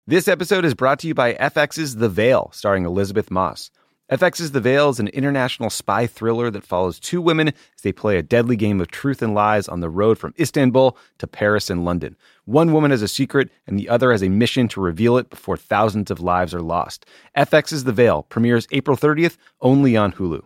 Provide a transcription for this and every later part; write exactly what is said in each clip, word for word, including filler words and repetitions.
This episode is brought to you by F X's The Veil, starring Elizabeth Moss. F X's The Veil is an international spy thriller that follows two women as they play a deadly game of truth and lies on the road from Istanbul to Paris and London. One woman has a secret, and the other has a mission to reveal it before thousands of lives are lost. F X's The Veil premieres April thirtieth, only on Hulu.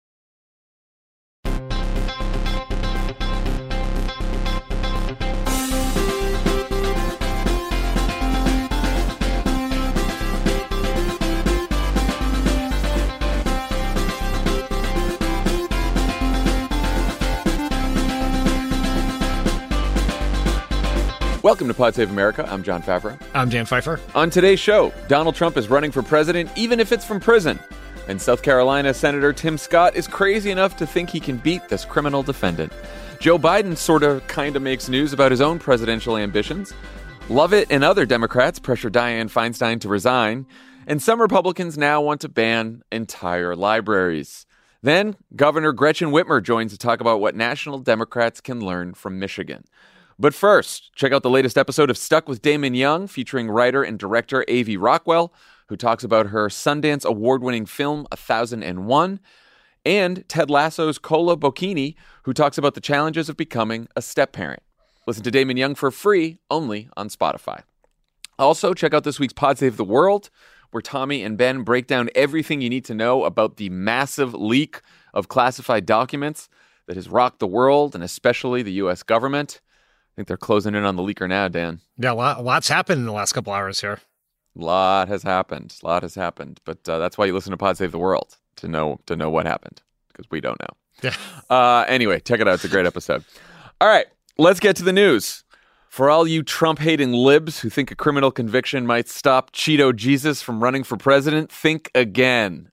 Welcome to Pod Save America. I'm John Favreau. I'm Dan Pfeiffer. On today's show, Donald Trump is running for president even if it's from prison. And South Carolina Senator Tim Scott is crazy enough to think he can beat this criminal defendant. Joe Biden sort of kind of makes news about his own presidential ambitions. Lovett and other Democrats pressure Dianne Feinstein to resign. And some Republicans now want to ban entire libraries. Then Governor Gretchen Whitmer joins to talk about what national Democrats can learn from Michigan. But first, check out the latest episode of Stuck with Damon Young, featuring writer and director Avi Rockwell, who talks about her Sundance award-winning film, one thousand one, and Ted Lasso's Cola Bocchini, who talks about the challenges of becoming a step-parent. Listen to Damon Young for free, only on Spotify. Also, check out this week's Pod Save the World, where Tommy and Ben break down everything you need to know about the massive leak of classified documents that has rocked the world, and especially the U S government. I think they're closing in on the leaker now, Dan. Yeah, a lot, lots happened in the last couple hours here. A lot has happened. A lot has happened. But uh, that's why you listen to Pod Save the World, to know to know what happened, because we don't know. Yeah. Uh, anyway, check it out. It's a great episode. All right, let's get to the news. For all you Trump-hating libs who think a criminal conviction might stop Cheeto Jesus from running for president, think again.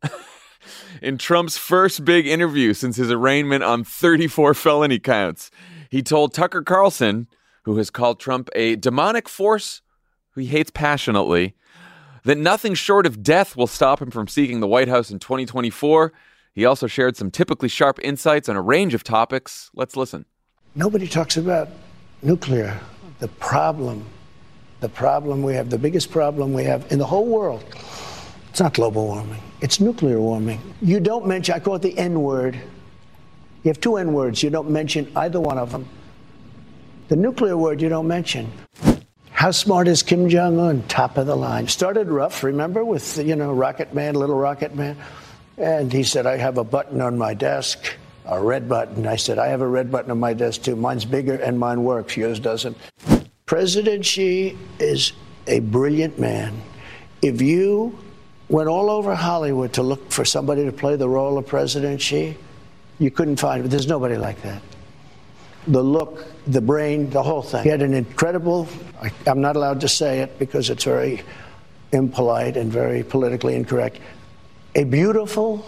In Trump's first big interview since his arraignment on thirty-four felony counts, he told Tucker Carlson, who has called Trump a demonic force who he hates passionately, that nothing short of death will stop him from seeking the White House in twenty twenty-four. He also shared some typically sharp insights on a range of topics. Let's listen. Nobody talks about nuclear. The problem, the problem we have, the biggest problem we have in the whole world, it's not global warming. It's nuclear warming. You don't mention, I call it the N word. You have two N words. You don't mention either one of them. The nuclear word you don't mention. How smart is Kim Jong-un? Top of the line. Started rough, remember, with, you know, Rocket Man, Little Rocket Man. And he said, I have a button on my desk, a red button. I said, I have a red button on my desk, too. Mine's bigger and mine works. Yours doesn't. President Xi is a brilliant man. If you went all over Hollywood to look for somebody to play the role of President Xi, you couldn't find it. There's nobody like that. The look, the brain, the whole thing. He had an incredible, I, I'm not allowed to say it because it's very impolite and very politically incorrect, a beautiful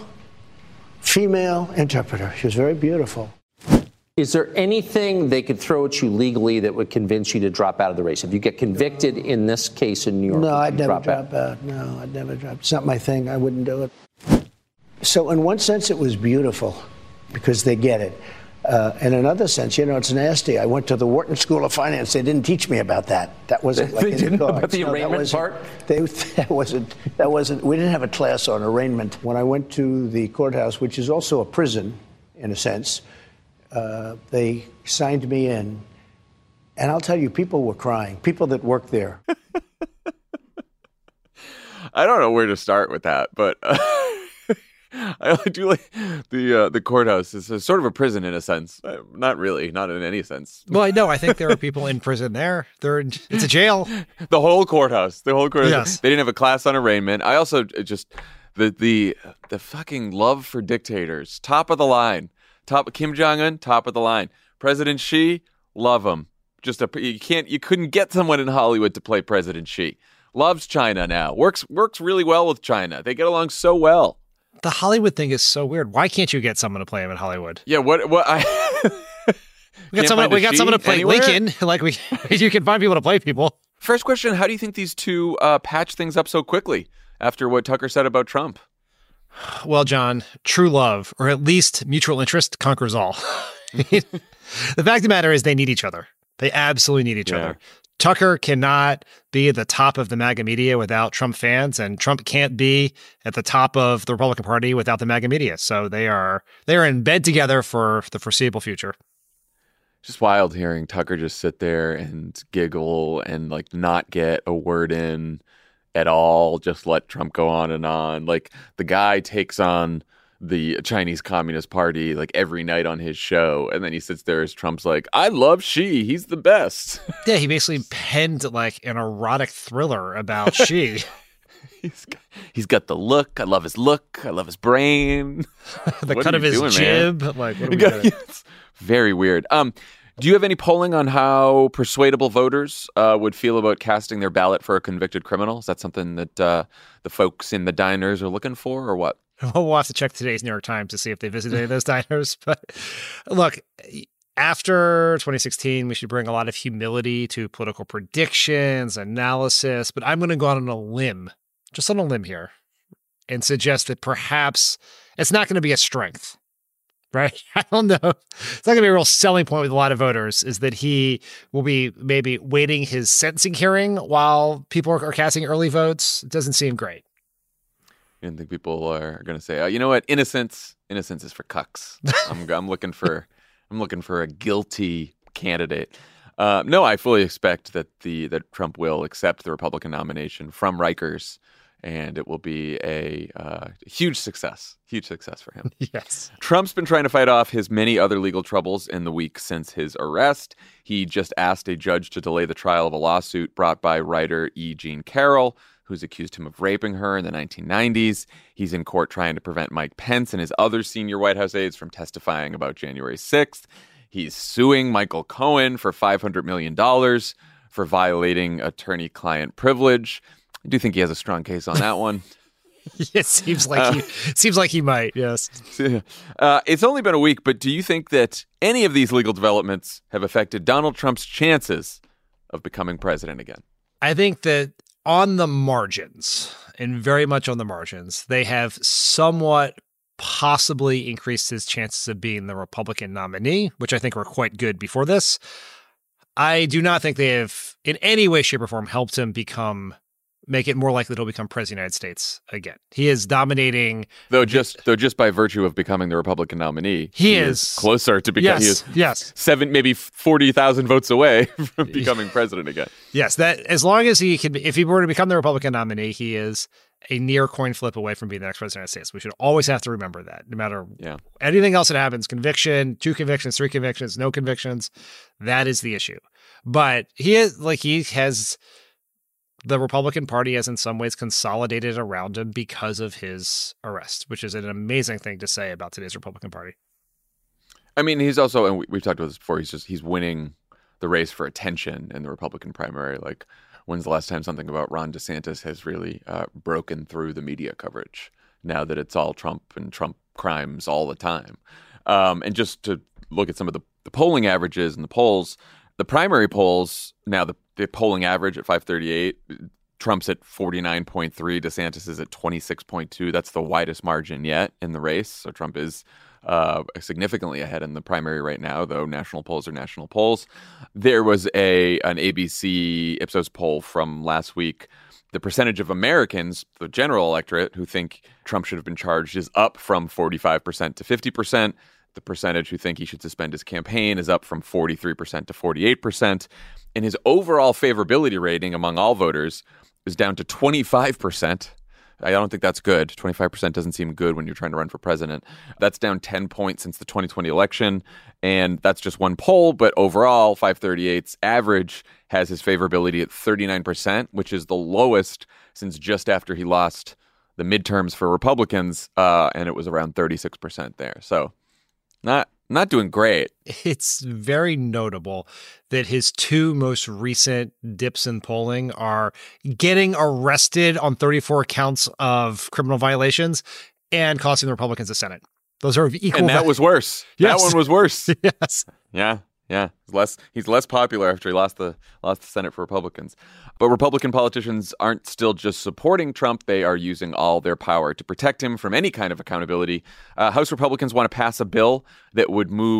female interpreter. She was very beautiful. Is there anything they could throw at you legally that would convince you to drop out of the race? If you get convicted in this case in New York, no, I'd never drop, drop out? out. No, I'd never drop. It's not my thing. I wouldn't do it. So in one sense, it was beautiful because they get it. Uh, in another sense, you know, it's nasty. I went to the Wharton School of Finance. They didn't teach me about that. That wasn't like they in didn't the about the no, arraignment part? They, that wasn't, that wasn't, we didn't have a class on arraignment. When I went to the courthouse, which is also a prison, in a sense, uh, they signed me in. And I'll tell you, people were crying. People that work there. I don't know where to start with that, but uh, I do like the uh, the courthouse is a, sort of a prison in a sense. Uh, not really, not in any sense. Well, I know. I think there are people in prison there. They're in, it's a jail. The whole courthouse, the whole courthouse. Yes. They didn't have a class on arraignment. I also just the the the fucking love for dictators, top of the line. Top Kim Jong-un, top of the line. President Xi, love him. Just a you can't you couldn't get someone in Hollywood to play President Xi. Loves China now. Works works really well with China. They get along so well. The Hollywood thing is so weird. Why can't you get someone to play him in Hollywood? Yeah, what what I We got someone we got someone to play anywhere? Lincoln. Like we you can find people to play people. First question, how do you think these two uh, patch things up so quickly after what Tucker said about Trump? Well, John, true love, or at least mutual interest, conquers all. The fact of the matter is they need each other. They absolutely need each Yeah. other. Tucker cannot be at the top of the MAGA media without Trump fans, and Trump can't be at the top of the Republican Party without the MAGA media. So they are they are in bed together for the foreseeable future. Just wild hearing Tucker just sit there and giggle and like not get a word in at all. Just let Trump go on and on. Like the guy takes on the Chinese Communist Party like every night on his show, and then he sits there as Trump's like, I love Xi, he's the best. Yeah, he basically penned like an erotic thriller about Xi. he's got, he's got the look. I love his look. I love his brain. the cut of his doing, jib. Man? Like, what are we doing? It's very weird. Um, do you have any polling on how persuadable voters uh, would feel about casting their ballot for a convicted criminal? Is that something that uh, the folks in the diners are looking for, or what? We'll have to check today's New York Times to see if they visited any of those diners. But look, after twenty sixteen, we should bring a lot of humility to political predictions, analysis. But I'm going to go out on a limb, just on a limb here, and suggest that perhaps it's not going to be a strength, right? I don't know. It's not going to be a real selling point with a lot of voters, is that he will be maybe waiting his sentencing hearing while people are, are casting early votes. It doesn't seem great. I didn't think people are going to say, oh, you know what? Innocence, innocence is for cucks. I'm, I'm looking for, I'm looking for a guilty candidate. Uh, no, I fully expect that the that Trump will accept the Republican nomination from Rikers, and it will be a uh, huge success, huge success for him. Yes. Trump's been trying to fight off his many other legal troubles in the week since his arrest. He just asked a judge to delay the trial of a lawsuit brought by writer E. Jean Carroll, who's accused him of raping her in the nineteen nineties. He's in court trying to prevent Mike Pence and his other senior White House aides from testifying about January sixth. He's suing Michael Cohen for five hundred million dollars for violating attorney-client privilege. I do think he has a strong case on that one. It seems like uh, he seems like he might, yes. Uh, it's only been a week, but do you think that any of these legal developments have affected Donald Trump's chances of becoming president again? I think that on the margins, and very much on the margins, they have somewhat possibly increased his chances of being the Republican nominee, which I think were quite good before this. I do not think they have in any way, shape, or form helped him become, make it more likely that he'll become president of the United States again. He is dominating. Though just though just by virtue of becoming the Republican nominee, he, he is, is closer to becoming. Yes, he is yes. seven, maybe forty thousand votes away from becoming president again. Yes, that as long as he could, if he were to become the Republican nominee, he is a near coin flip away from being the next president of the United States. We should always have to remember that, no matter yeah. anything else that happens, conviction, two convictions, three convictions, no convictions, that is the issue. But he is like he has. The Republican Party has in some ways consolidated around him because of his arrest, which is an amazing thing to say about today's Republican Party. I mean, he's also, and we, we've talked about this before, he's just, he's winning the race for attention in the Republican primary. Like, when's the last time something about Ron DeSantis has really uh, broken through the media coverage now that it's all Trump and Trump crimes all the time? Um, and just to look at some of the, the polling averages and the polls, the primary polls, now the, the polling average at five thirty-eight, Trump's at forty-nine point three, DeSantis is at twenty-six point two. That's the widest margin yet in the race. So Trump is uh, significantly ahead in the primary right now, though national polls are national polls. There was a an A B C Ipsos poll from last week. The percentage of Americans, the general electorate, who think Trump should have been charged is up from forty-five percent to fifty percent. The percentage who think he should suspend his campaign is up from forty-three percent to forty-eight percent. And his overall favorability rating among all voters is down to twenty-five percent. I don't think that's good. twenty-five percent doesn't seem good when you're trying to run for president. That's down ten points since the twenty twenty election. And that's just one poll. But overall, five thirty-eight's average has his favorability at thirty-nine percent, which is the lowest since just after he lost the midterms for Republicans. Uh, and it was around thirty-six percent there. So not not doing great. It's very notable that his two most recent dips in polling are getting arrested on thirty-four counts of criminal violations and costing the Republicans the Senate. Those are equal. And that was worse. Yes. That one was worse. Yes. Yeah. Yeah. He's less he's less popular after he lost the lost the Senate for Republicans. But Republican politicians aren't still just supporting Trump. They are using all their power to protect him from any kind of accountability. Uh, House Republicans want to pass a bill that would move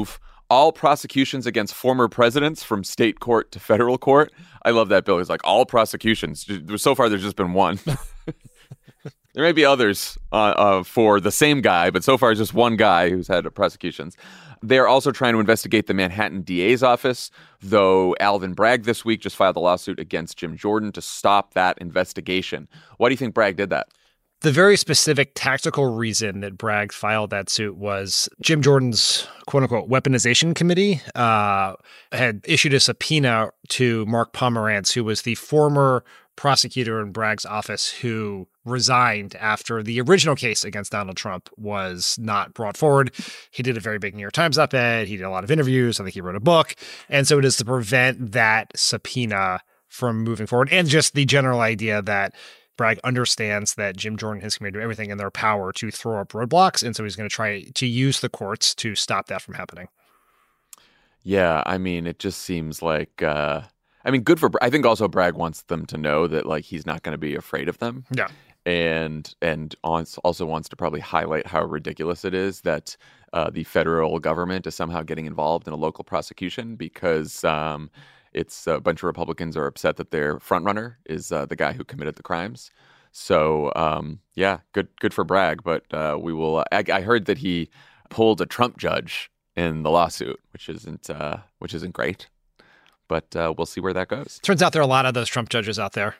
all prosecutions against former presidents from state court to federal court. I love that bill. It's like all prosecutions. So far, there's just been one. There may be others uh, uh, for the same guy, but so far it's just one guy who's had prosecutions. They're also trying to investigate the Manhattan D A's office, though Alvin Bragg this week just filed a lawsuit against Jim Jordan to stop that investigation. Why do you think Bragg did that? The very specific tactical reason that Bragg filed that suit was Jim Jordan's quote-unquote weaponization committee uh, had issued a subpoena to Mark Pomerantz, who was the former prosecutor in Bragg's office who resigned after the original case against Donald Trump was not brought forward. He did a very big New York Times op-ed. He did a lot of interviews. I think he wrote a book. And so it is to prevent that subpoena from moving forward, and just the general idea that Bragg understands that Jim Jordan and his committee do everything in their power to throw up roadblocks, and so he's going to try to use the courts to stop that from happening. Yeah, I mean, it just seems like, uh, I mean, good for, I think also Bragg wants them to know that, like, he's not going to be afraid of them. Yeah. And and also wants to probably highlight how ridiculous it is that uh, the federal government is somehow getting involved in a local prosecution, because um, it's a bunch of Republicans are upset that their frontrunner is uh, the guy who committed the crimes. So, um, yeah, good good for Bragg. But uh, we will. Uh, I, I heard that he pulled a Trump judge in the lawsuit, which isn't uh, which isn't great. But uh, we'll see where that goes. Turns out there are a lot of those Trump judges out there.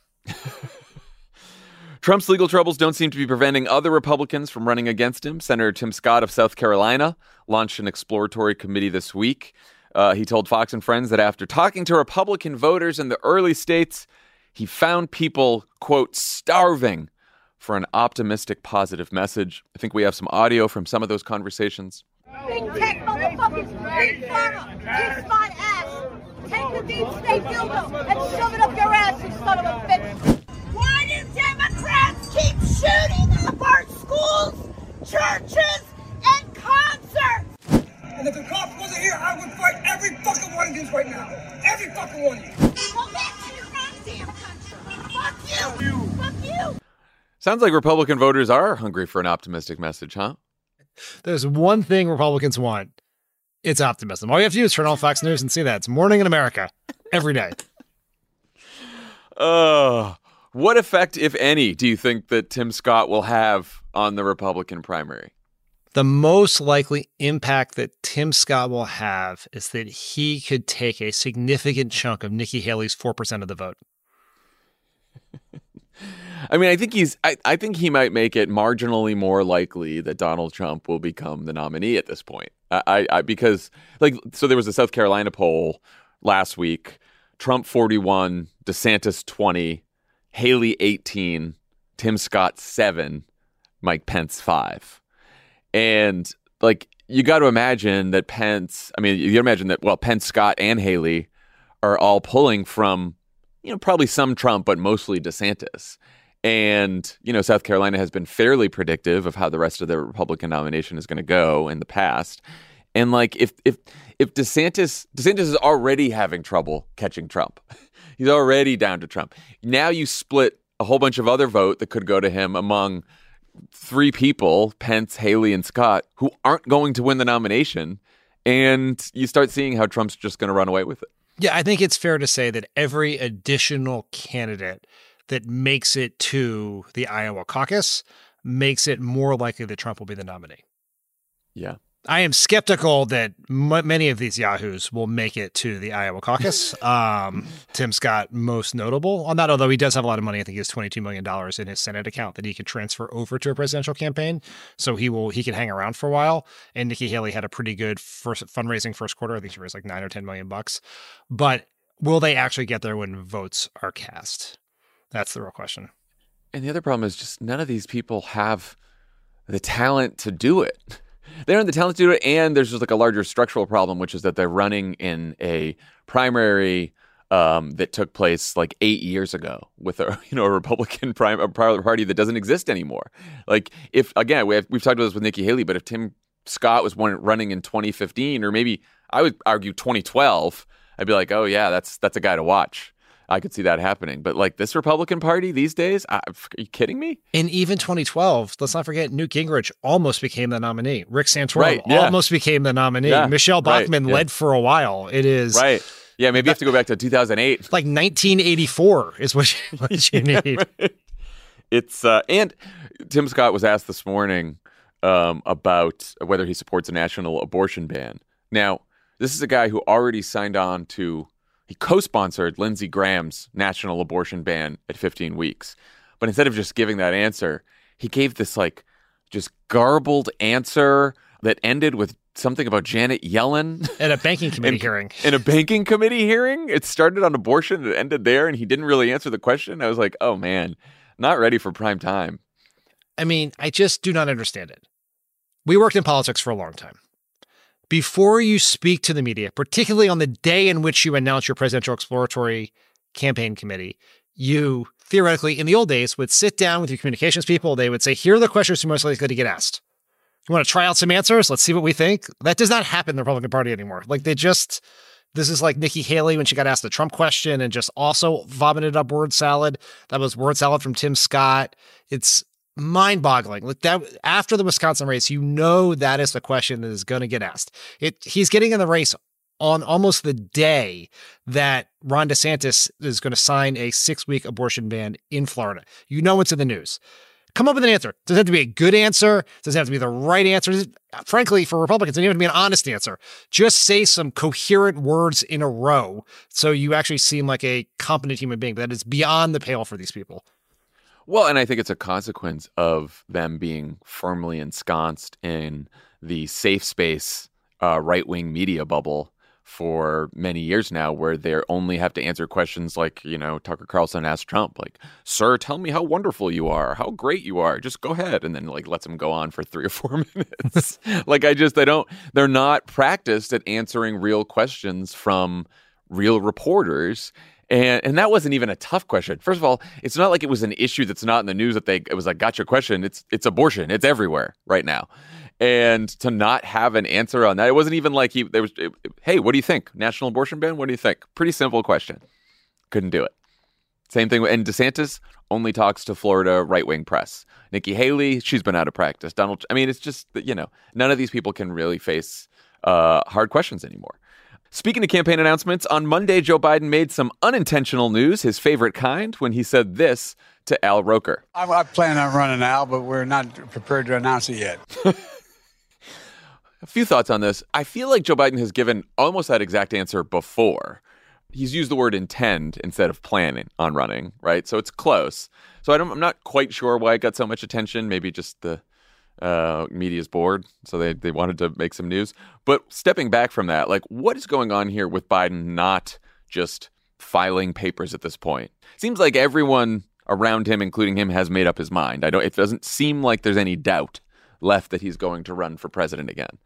Trump's legal troubles don't seem to be preventing other Republicans from running against him. Senator Tim Scott of South Carolina launched an exploratory committee this week. Uh, he told Fox and Friends that after talking to Republican voters in the early states, he found people, quote, starving for an optimistic, positive message. I think we have some audio from some of those conversations. Big tech motherfuckers, big pharma, kiss my ass. Take the deep state dildo and shove it up your ass, you son of a bitch. Why do Democrats keep shooting up our schools, churches, and concerts? And if the cops wasn't here, I would fight every fucking one of these right now. Every fucking one of you. Go back to your goddamn country. Fuck you. Fuck you. Sounds like Republican voters are hungry for an optimistic message, huh? There's one thing Republicans want. It's optimism. All you have to do is turn on Fox News and see that. It's Morning in America every day. Uh, what effect, if any, do you think that Tim Scott will have on the Republican primary? The most likely impact that Tim Scott will have is that he could take a significant chunk of Nikki Haley's four percent of the vote. I mean, I think he's. I, I think he might make it marginally more likely that Donald Trump will become the nominee at this point. I, I because like so there was a South Carolina poll last week. Trump forty-one, DeSantis twenty, Haley eighteen, Tim Scott seven, Mike Pence five. And like you got to imagine that Pence. I mean, you got to imagine that. Well, Pence, Scott, and Haley are all pulling from, you know, probably some Trump, but mostly DeSantis. And, you know, South Carolina has been fairly predictive of how the rest of the Republican nomination is going to go in the past. And like, if if if DeSantis DeSantis is already having trouble catching Trump, he's already down to Trump. Now you split a whole bunch of other vote that could go to him among three people, Pence, Haley, and Scott, who aren't going to win the nomination. And you start seeing how Trump's just going to run away with it. Yeah, I think it's fair to say that every additional candidate that makes it to the Iowa caucus makes it more likely that Trump will be the nominee. Yeah. I am skeptical that m- many of these yahoos will make it to the Iowa caucus. Um, Tim Scott, most notable on that, although he does have a lot of money. I think he has twenty-two million dollars in his Senate account that he can transfer over to a presidential campaign. So he will he can hang around for a while. And Nikki Haley had a pretty good first fundraising first quarter. I think she raised like nine or ten million bucks. But will they actually get there when votes are cast? That's the real question. And the other problem is just none of these people have the talent to do it. They don't have the talent to do it, and there's just like a larger structural problem, which is that they're running in a primary um, that took place like eight years ago with a you know a Republican prime a party that doesn't exist anymore. Like if again we have, we've talked about this with Nikki Haley, but if Tim Scott was one running in twenty fifteen, or maybe I would argue twenty twelve, I'd be like, oh yeah, that's that's a guy to watch. I could see that happening. But like this Republican Party these days, I, are you kidding me? And even twenty twelve, let's not forget, Newt Gingrich almost became the nominee. Rick Santorum right, yeah. almost became the nominee. Yeah, Michelle Bachmann right, yeah. led for a while. It is right. Yeah, maybe you have to go back to two thousand eight. Like nineteen eighty-four is what you, what you need. Right. It's uh, and Tim Scott was asked this morning um, about whether he supports a national abortion ban. Now, this is a guy who already signed on to. He co-sponsored Lindsey Graham's national abortion ban at fifteen weeks. But instead of just giving that answer, he gave this like just garbled answer that ended with something about Janet Yellen. At a banking committee in, hearing. In a banking committee hearing. It started on abortion, it ended there, and he didn't really answer the question. I was like, oh man, not ready for prime time. I mean, I just do not understand it. We worked in politics for a long time. Before you speak to the media, particularly on the day in which you announce your presidential exploratory campaign committee, you theoretically, in the old days, would sit down with your communications people. They would say, here are the questions you're most likely to get asked. You want to try out some answers? Let's see what we think. That does not happen in the Republican Party anymore. Like they just, this is like Nikki Haley when she got asked the Trump question and just also vomited up word salad. That was word salad from Tim Scott. It's mind-boggling. Like that after the Wisconsin race, you know that is the question that is going to get asked. It he's getting in the race on almost the day that Ron DeSantis is going to sign a six-week abortion ban in Florida. You know it's in the news. Come up with an answer. Does it have to be a good answer? Does it have to be the right answer? Does it, frankly, for Republicans, it doesn't have to be an honest answer. Just say some coherent words in a row so you actually seem like a competent human being. But that is beyond the pale for these people. Well, and I think it's a consequence of them being firmly ensconced in the safe space uh, right-wing media bubble for many years now, where they only have to answer questions like, you know, Tucker Carlson asked Trump, like, sir, tell me how wonderful you are, how great you are, just go ahead. And then like lets him go on for three or four minutes. Like, I just, they don't, they're not practiced at answering real questions from real reporters. And and that wasn't even a tough question. First of all, it's not like it was an issue that's not in the news that they it was like, got your question. It's it's abortion. It's everywhere right now. And to not have an answer on that, it wasn't even like he there was. It, hey, what do you think? National abortion ban? What do you think? Pretty simple question. Couldn't do it. Same thing. And DeSantis only talks to Florida right wing press. Nikki Haley, she's been out of practice. Donald. I mean, it's just that, you know, none of these people can really face uh, hard questions anymore. Speaking of campaign announcements, on Monday, Joe Biden made some unintentional news, his favorite kind, when he said this to Al Roker. I, I plan on running, Al, but we're not prepared to announce it yet. A few thoughts on this. I feel like Joe Biden has given almost that exact answer before. He's used the word intend instead of planning on running, right? So it's close. So I don't, I'm not quite sure why it got so much attention. Maybe just the uh, media's bored, so they, they wanted to make some news. But stepping back from that, like, what is going on here with Biden not just filing papers at this point? Seems like everyone around him, including him, has made up his mind. I don't. It doesn't seem like there's any doubt left that he's going to run for president again.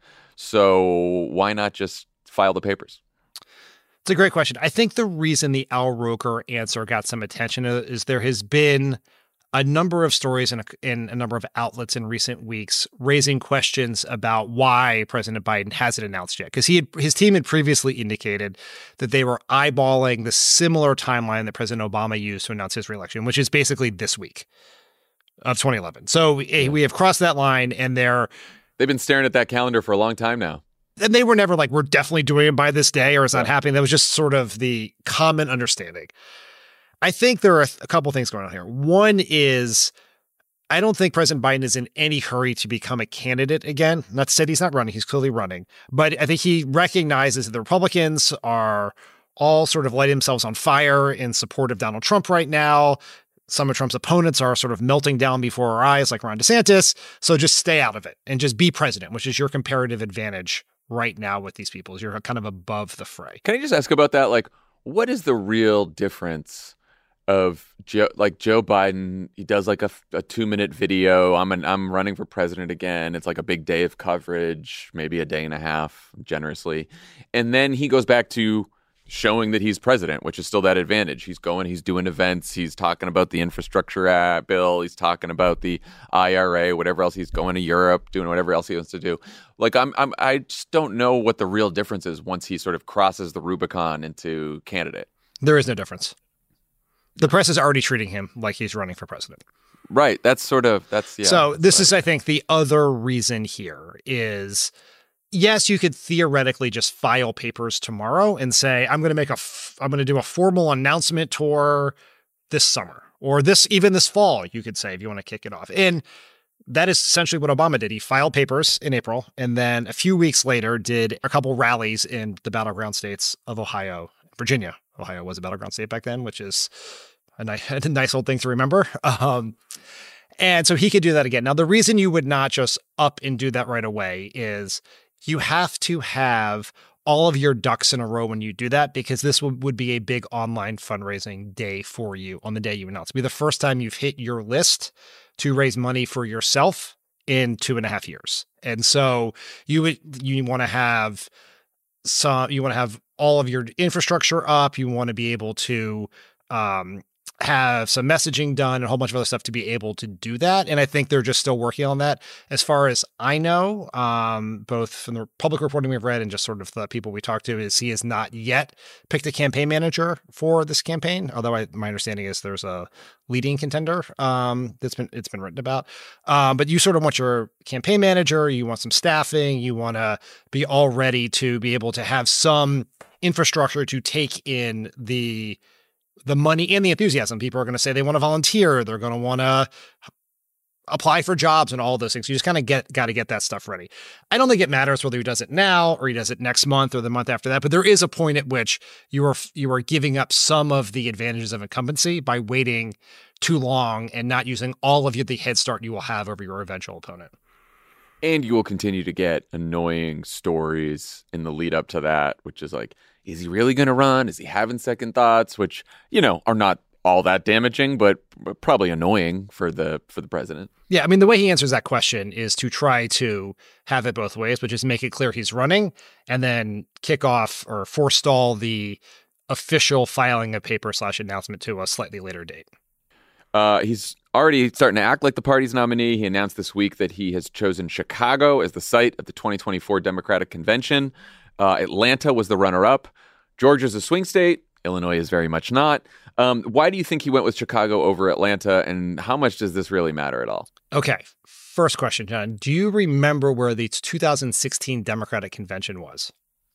So why not just file the papers? It's a great question. I think the reason the Al Roker answer got some attention is there has been a number of stories in a, in a number of outlets in recent weeks raising questions about why President Biden hasn't announced yet. Because he had, his team had previously indicated that they were eyeballing the similar timeline that President Obama used to announce his reelection, which is basically this week of twenty eleven. So we, we have crossed that line, and they're they've been staring at that calendar for a long time now. And they were never like, we're definitely doing it by this day or it's not happening. That was just sort of the common understanding. I think there are a couple things going on here. One is, I don't think President Biden is in any hurry to become a candidate again. Not to say he's not running. He's clearly running. But I think he recognizes that the Republicans are all sort of lighting themselves on fire in support of Donald Trump right now. Some of Trump's opponents are sort of melting down before our eyes, like Ron DeSantis. So just stay out of it and just be president, which is your comparative advantage right now with these people. You're kind of above the fray. Can I just ask about that? Like, what is the real difference of Joe, like Joe Biden? He does like a, a two minute video. I'm an, I'm running for president again. It's like a big day of coverage, maybe a day and a half, generously. And then he goes back to showing that he's president, which is still that advantage. He's going, he's doing events. He's talking about the infrastructure bill. He's talking about the I R A, whatever else. He's going to Europe, doing whatever else he wants to do. Like, I'm, I'm, I just don't know what the real difference is once he sort of crosses the Rubicon into candidate. There is no difference. The press is already treating him like he's running for president. Right. That's sort of, that's, yeah. So that's this right. is, I think, the other reason here is, yes, you could theoretically just file papers tomorrow and say, I'm going to make a, f- I'm going to do a formal announcement tour this summer or this, even this fall, you could say, if you want to kick it off. And that is essentially what Obama did. He filed papers in April and then a few weeks later did a couple rallies in the battleground states of Ohio, Virginia. Ohio was a battleground state back then, which is a nice, a nice old thing to remember. Um, and so he could do that again. Now, the reason you would not just up and do that right away is you have to have all of your ducks in a row when you do that, because this would, would be a big online fundraising day for you on the day you announce. It'll be the first time you've hit your list to raise money for yourself in two and a half years. And so you would, you want to have some, you want to have all of your infrastructure up. You want to be able to um, have some messaging done and a whole bunch of other stuff to be able to do that. And I think they're just still working on that. As far as I know, um, both from the public reporting we've read and just sort of the people we talked to, is he has not yet picked a campaign manager for this campaign. Although I, my understanding is there's a leading contender um, that's been, it's been written about. Um, but you sort of want your campaign manager, you want some staffing, you want to be all ready to be able to have some infrastructure to take in the the money and the enthusiasm. People are going to say they want to volunteer. They're going to want to apply for jobs and all those things. You just kind of get, got to get that stuff ready. I don't think it matters whether he does it now or he does it next month or the month after that, but there is a point at which you are, you are giving up some of the advantages of incumbency by waiting too long and not using all of the head start you will have over your eventual opponent. And you will continue to get annoying stories in the lead up to that, which is like, is he really going to run? Is he having second thoughts? Which, you know, are not all that damaging, but probably annoying for the for the president. Yeah, I mean, the way he answers that question is to try to have it both ways, which is make it clear he's running and then kick off or forestall the official filing of paper slash announcement to a slightly later date. Uh, he's already starting to act like the party's nominee. He announced this week that he has chosen Chicago as the site of the twenty twenty-four Democratic Convention. Uh, Atlanta was the runner-up. Georgia's a swing state. Illinois is very much not. Um, why do you think he went with Chicago over Atlanta, and how much does this really matter at all? Okay. First question, John. Do you remember where the two thousand sixteen Democratic Convention was?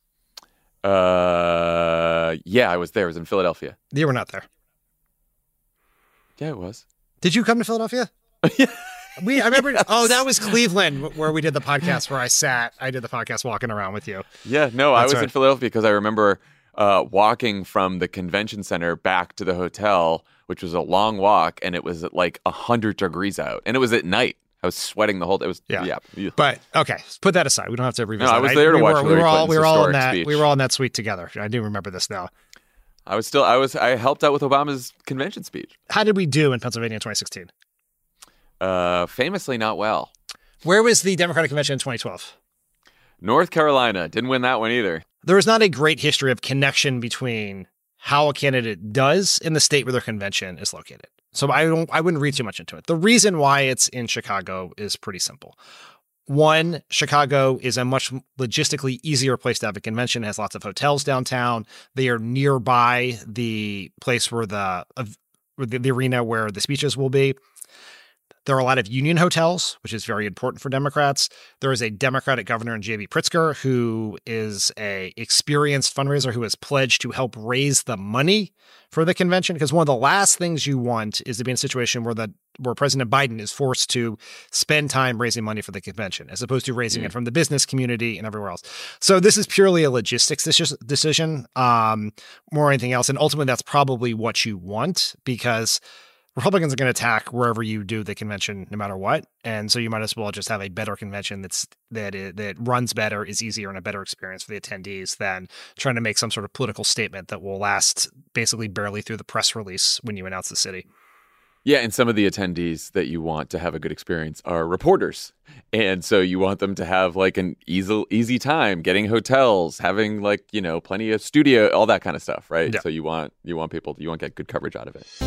Uh, yeah, I was there. It was in Philadelphia. You were not there. Yeah, it was. Did you come to Philadelphia? Yeah. We, I remember, oh, that was Cleveland where we did the podcast where I sat. I did the podcast walking around with you. Yeah, no, That's I was right. in Philadelphia because I remember uh, walking from the convention center back to the hotel, which was a long walk, and it was at like one hundred degrees out. And it was at night. I was sweating the whole day. It was, yeah. yeah. But, okay, put that aside. We don't have to revisit No, I was there to I, we watch were, Hillary we were all, Clinton's we were all in historic that, speech. We were all in that suite together. I do remember this now. I was still, I was, I helped out with Obama's convention speech. How did we do in Pennsylvania in twenty sixteen? Uh, famously not well. Where was the Democratic Convention in twenty twelve? North Carolina. Didn't win that one either. There is not a great history of connection between how a candidate does in the state where their convention is located. So I don't, I wouldn't read too much into it. The reason why it's in Chicago is pretty simple. One, Chicago is a much logistically easier place to have a convention. It has lots of hotels downtown. They are nearby the place where the, uh, the, the arena where the speeches will be. There are a lot of union hotels, which is very important for Democrats. There is a Democratic governor in J B Pritzker, who is a experienced fundraiser who has pledged to help raise the money for the convention. Because one of the last things you want is to be in a situation where the where President Biden is forced to spend time raising money for the convention, as opposed to raising mm. it from the business community and everywhere else. So this is purely a logistics decision, um, more than anything else. And ultimately, that's probably what you want, because Republicans are going to attack wherever you do the convention, no matter what. And so you might as well just have a better convention that's that it, that runs better, is easier, and a better experience for the attendees than trying to make some sort of political statement that will last basically barely through the press release when you announce the city. Yeah, and some of the attendees that you want to have a good experience are reporters. And so you want them to have like an easy easy time getting hotels, having like, you know, plenty of studio, all that kind of stuff, right? Yeah. So you want you want people, you want to get good coverage out of it.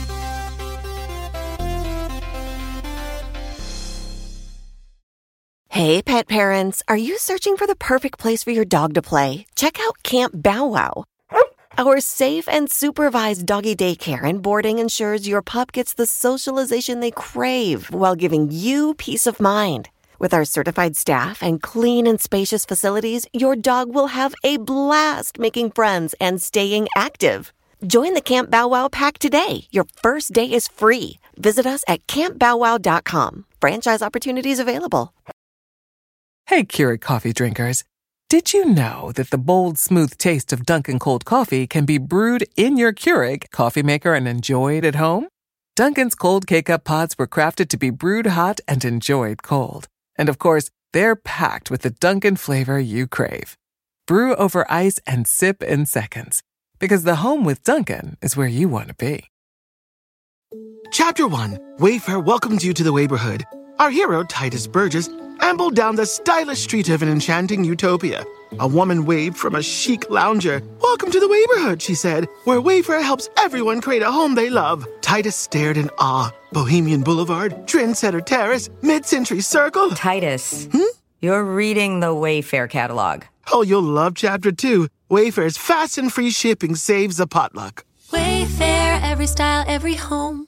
Hey, pet parents, are you searching for the perfect place for your dog to play? Check out Camp Bow Wow. Our safe and supervised doggy daycare and boarding ensures your pup gets the socialization they crave while giving you peace of mind. With our certified staff and clean and spacious facilities, your dog will have a blast making friends and staying active. Join the Camp Bow Wow Pack today. Your first day is free. Visit us at camp bow wow dot com. Franchise opportunities available. Hey, Keurig coffee drinkers. Did you know that the bold, smooth taste of Dunkin' cold coffee can be brewed in your Keurig coffee maker and enjoyed at home? Dunkin's cold K-Cup pods were crafted to be brewed hot and enjoyed cold. And of course, they're packed with the Dunkin' flavor you crave. Brew over ice and sip in seconds. Because the home with Dunkin' is where you want to be. Chapter one. Wayfair welcomes you to the neighborhood. Our hero, Titus Burgess, ambled down the stylish street of an enchanting utopia. A woman waved from a chic lounger. "Welcome to the neighborhood," she said, "where Wayfair helps everyone create a home they love." Titus stared in awe. Bohemian Boulevard, Trendsetter Terrace, Mid-Century Circle. Titus, hmm? You're reading the Wayfair catalog. Oh, you'll love Chapter two. Wayfair's fast and free shipping saves a potluck. Wayfair, every style, every home.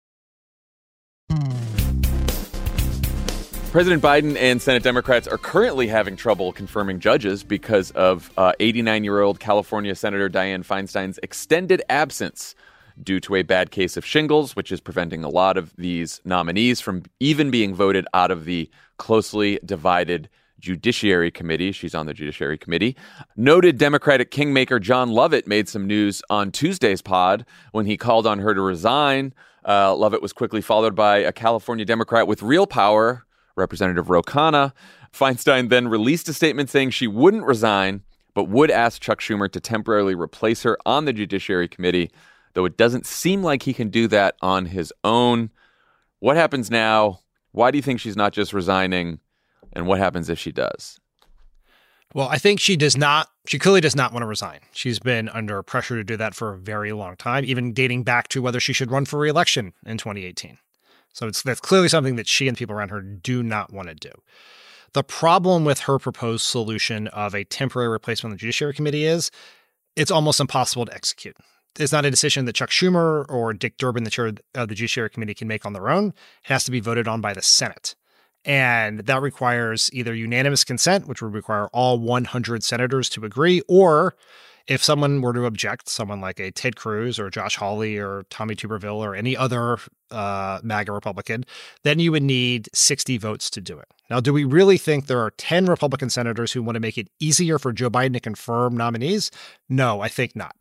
President Biden and Senate Democrats are currently having trouble confirming judges because of uh, eighty-nine-year-old California Senator Dianne Feinstein's extended absence due to a bad case of shingles, which is preventing a lot of these nominees from even being voted out of the closely divided Judiciary Committee. She's on the Judiciary Committee. Noted Democratic kingmaker John Lovett made some news on Tuesday's pod when he called on her to resign. Uh, Lovett was quickly followed by a California Democrat with real power, Representative Ro Khanna. Feinstein then released a statement saying she wouldn't resign, but would ask Chuck Schumer to temporarily replace her on the Judiciary Committee, though it doesn't seem like he can do that on his own. What happens now? Why do you think she's not just resigning? And what happens if she does? Well, I think she does not. She clearly does not want to resign. She's been under pressure to do that for a very long time, even dating back to whether she should run for re-election in twenty eighteen. So it's that's clearly something that she and people around her do not want to do. The problem with her proposed solution of a temporary replacement on the Judiciary Committee is it's almost impossible to execute. It's not a decision that Chuck Schumer or Dick Durbin, the chair of the Judiciary Committee, can make on their own. It has to be voted on by the Senate. And that requires either unanimous consent, which would require all one hundred senators to agree, or if someone were to object, someone like a Ted Cruz or Josh Hawley or Tommy Tuberville or any other uh, MAGA Republican, then you would need sixty votes to do it. Now, do we really think there are ten Republican senators who want to make it easier for Joe Biden to confirm nominees? No, I think not.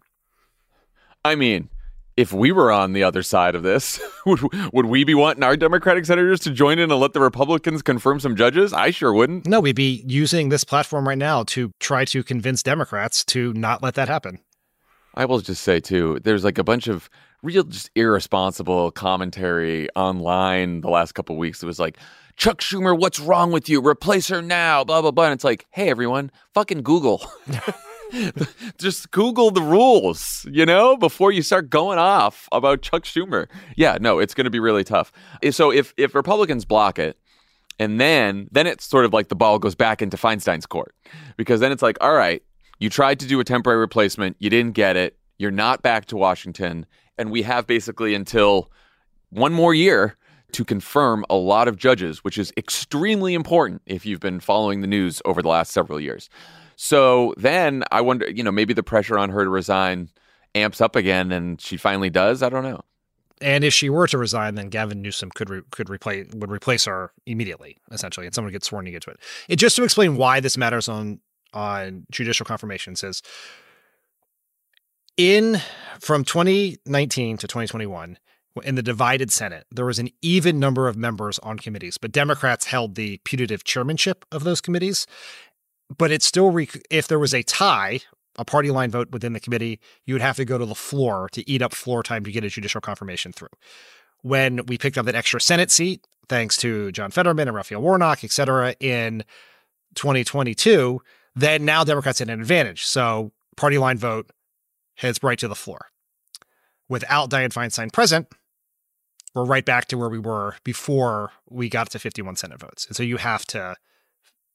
I mean, if we were on the other side of this, would, would we be wanting our Democratic senators to join in and let the Republicans confirm some judges? I sure wouldn't. No, we'd be using this platform right now to try to convince Democrats to not let that happen. I will just say, too, there's like a bunch of real just irresponsible commentary online the last couple of weeks. It was like, Chuck Schumer, what's wrong with you? Replace her now, blah, blah, blah. And it's like, hey, everyone, fucking Google. Just Google the rules, you know, before you start going off about Chuck Schumer. Yeah, no, it's going to be really tough. So if if Republicans block it, and then then it's sort of like the ball goes back into Feinstein's court, because then it's like, all right, you tried to do a temporary replacement, you didn't get it, you're not back to Washington, and we have basically until one more year to confirm a lot of judges, which is extremely important if you've been following the news over the last several years. So then I wonder, you know, maybe the pressure on her to resign amps up again and she finally does. I don't know. And if she were to resign, then Gavin Newsom could re- could replace would replace her immediately, essentially, and someone gets sworn to get to it. It just to explain why this matters on on judicial confirmation says in from twenty nineteen to twenty twenty-one, in the divided Senate, there was an even number of members on committees, but Democrats held the putative chairmanship of those committees. But it's still, rec- if there was a tie, a party line vote within the committee, you would have to go to the floor to eat up floor time to get a judicial confirmation through. When we picked up that extra Senate seat, thanks to John Fetterman and Raphael Warnock, et cetera, in twenty twenty-two, then now Democrats had an advantage. So party line vote heads right to the floor. Without Dianne Feinstein present, we're right back to where we were before we got to fifty-one Senate votes. And so you have to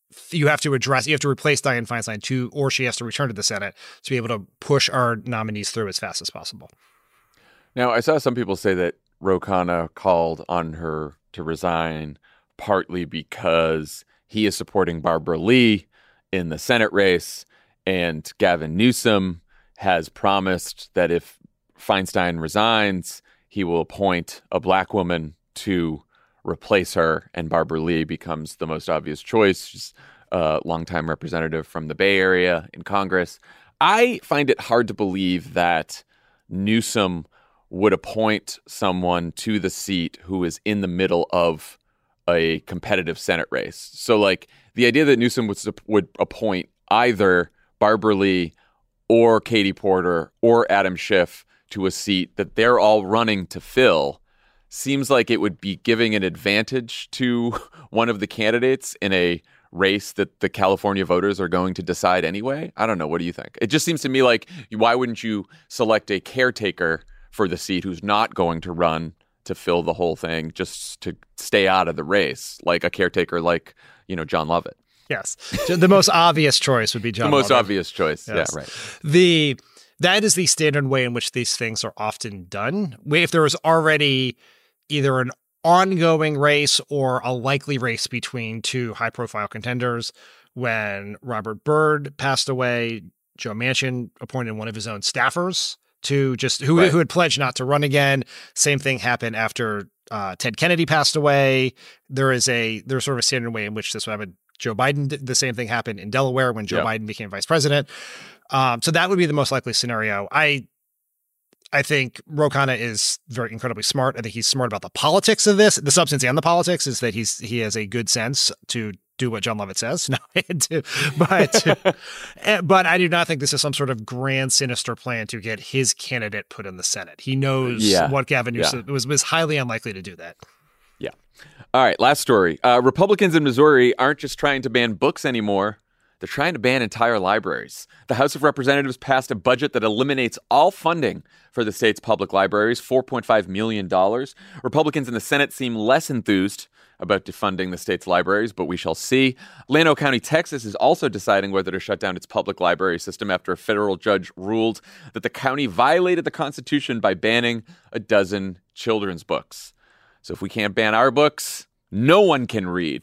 you have to address, you have to replace Dianne Feinstein too, or she has to return to the Senate to be able to push our nominees through as fast as possible. Now, I saw some people say that Ro Khanna called on her to resign partly because he is supporting Barbara Lee in the Senate race, and Gavin Newsom has promised that if Feinstein resigns, he will appoint a black woman to replace her, and Barbara Lee becomes the most obvious choice. She's a longtime representative from the Bay Area in Congress. I find it hard to believe that Newsom would appoint someone to the seat who is in the middle of a competitive Senate race. So, like, the idea that Newsom would, would appoint either Barbara Lee or Katie Porter or Adam Schiff to a seat that they're all running to fill seems like it would be giving an advantage to one of the candidates in a race that the California voters are going to decide anyway. I don't know. What do you think? It just seems to me like, why wouldn't you select a caretaker for the seat who's not going to run to fill the whole thing, just to stay out of the race, like a caretaker like, you know, John Lovett? Yes. The most obvious choice would be John The most Lovett. obvious choice. Yes. Yeah, right. The that is the standard way in which these things are often done. If there was already either an ongoing race or a likely race between two high-profile contenders, when Robert Byrd passed away, Joe Manchin appointed one of his own staffers to just who Right. who had pledged not to run again. Same thing happened after uh, Ted Kennedy passed away. There is a there's sort of a standard way in which this would happen. Joe Biden did the same thing happened in Delaware when Joe Yeah. Biden became vice president. Um, so that would be the most likely scenario. I I think Ro Khanna is very incredibly smart. I think he's smart about the politics of this. The substance and the politics is that he's he has a good sense to do what John Lovett says. No, to, but but I do not think this is some sort of grand sinister plan to get his candidate put in the Senate. He knows Yeah. what Gavin Newsom Yeah. was was highly unlikely to do that. Yeah. All right. Last story. Uh, Republicans in Missouri aren't just trying to ban books anymore. They're trying to ban entire libraries. The House of Representatives passed a budget that eliminates all funding for the state's public libraries, four point five million dollars. Republicans in the Senate seem less enthused about defunding the state's libraries, but we shall see. Llano County, Texas is also deciding whether to shut down its public library system after a federal judge ruled that the county violated the Constitution by banning a dozen children's books. So if we can't ban our books, no one can read.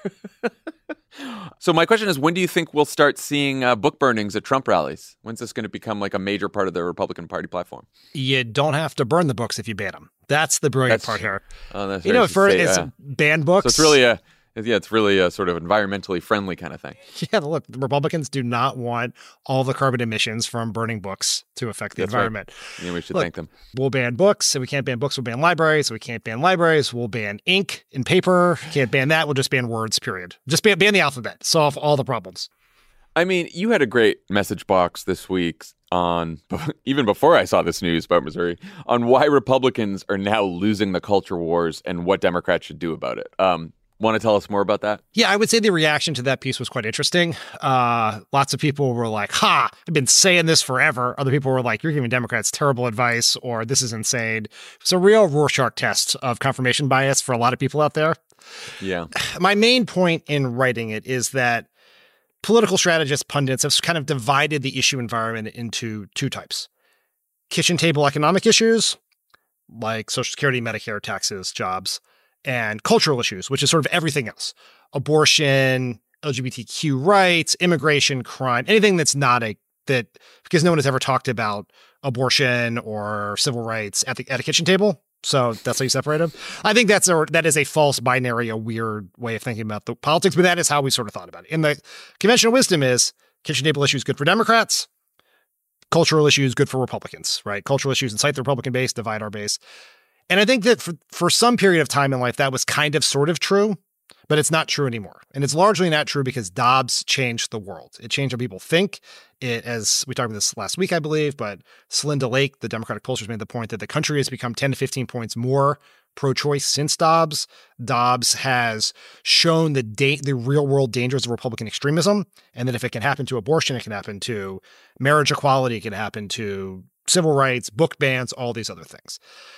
So my question is, when do you think we'll start seeing uh, book burnings at Trump rallies? When's this going to become like a major part of the Republican Party platform? You don't have to burn the books if you ban them. That's the brilliant That's part true. here. Oh, that's You right. know, To for say, it's uh, ban books. So it's really a yeah, it's really a sort of environmentally friendly kind of thing. Yeah, look, the Republicans do not want all the carbon emissions from burning books to affect the That's right. environment. Yeah, we should Look, thank them. We'll ban books. So we can't ban books. We'll ban libraries. So we can't ban libraries. We'll ban ink and paper. Can't ban that. We'll just ban words, period. Just ban, ban the alphabet. Solve all the problems. I mean, you had a great message box this week on, even before I saw this news about Missouri, on why Republicans are now losing the culture wars and what Democrats should do about it. Um, Want to tell us more about that? Yeah, I would say the reaction to that piece was quite interesting. Uh, lots of people were like, ha, I've been saying this forever. Other people were like, you're giving Democrats terrible advice, or this is insane. It's a real Rorschach test of confirmation bias for a lot of people out there. Yeah. My main point in writing it is that political strategists, pundits have kind of divided the issue environment into two types. Kitchen table economic issues, like Social Security, Medicare, taxes, jobs, and cultural issues, which is sort of everything else. Abortion, L G B T Q rights, immigration, crime, anything that's not a, that, because no one has ever talked about abortion or civil rights at the, at a kitchen table. So that's how you separate them. I think that's a, that is a false binary, a weird way of thinking about the politics, but that is how we sort of thought about it. And the conventional wisdom is kitchen table issues good for Democrats, cultural issues good for Republicans, right? Cultural issues incite the Republican base, divide our base. And I think that for, for some period of time in life, that was kind of sort of true, but it's not true anymore. And it's largely not true because Dobbs changed the world. It changed how people think. It, as we talked about this last week, I believe, but Celinda Lake, the Democratic pollsters, made the point that the country has become ten to fifteen points more pro-choice since Dobbs. Dobbs has shown the da- the real-world dangers of Republican extremism, and that if it can happen to abortion, it can happen to marriage equality, it can happen to civil rights, book bans, all these other things.